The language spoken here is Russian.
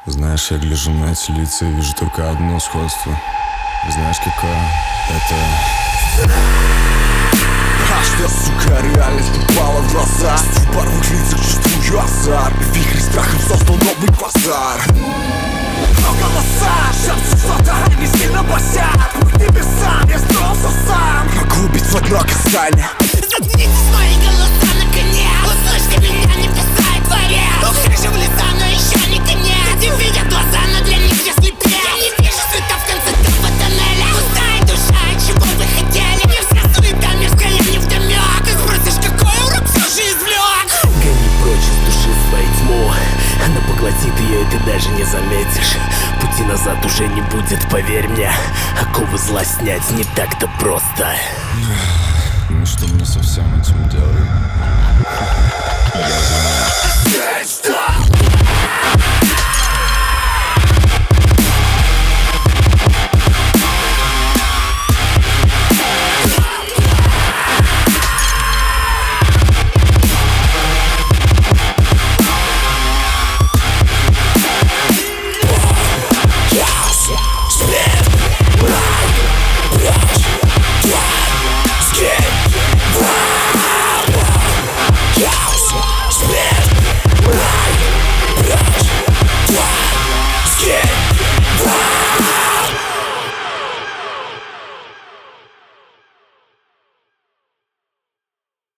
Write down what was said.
Знаешь, я гляжу на эти лица и вижу только одно сходство. Знаешь, какое? Это... Каждая, сука, реальность попала в глаза. В порвых лицах чувствую азарт. Вихрь страхом создал новый базар. Но голоса, шансы что-то не сильно басят. Путь небесам, я строился сам. Могу убить в одно касание. Заткнитесь мои голоса на коне. Услышьте меня, не писай дворе. У всех же в лица, но еще не конец. Люди видят глаза, но для них я слепец. Я не вижу света в конце того тоннеля. Пустая душа, чего вы хотели? Не вся суета мерзкая, не вдомек. Ты спросишь, какой урок все же извлек. Гони прочь из души свою тьму. Она поглотит ее, и ты даже не заметишь. Пути назад уже не будет, поверь мне. Оковы зла снять не так-то просто. Ну что мне со всем этим делать? Я знаю.